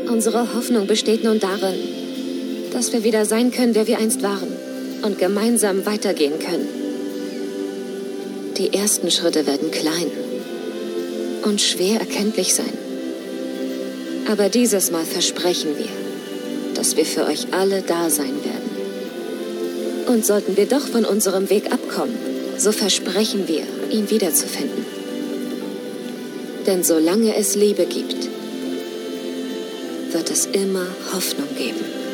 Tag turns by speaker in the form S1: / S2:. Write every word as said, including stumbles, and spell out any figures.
S1: Unsere Hoffnung besteht nun darin, dass wir wieder sein können, wer wir einst waren und gemeinsam weitergehen können. Die ersten Schritte werden klein und schwer erkenntlich sein. Aber dieses Mal versprechen wir, dass wir für euch alle da sein werden. Und sollten wir doch von unserem Weg abkommen, so versprechen wir, ihn wiederzufinden. Denn solange es Liebe gibt, wird es immer Hoffnung geben.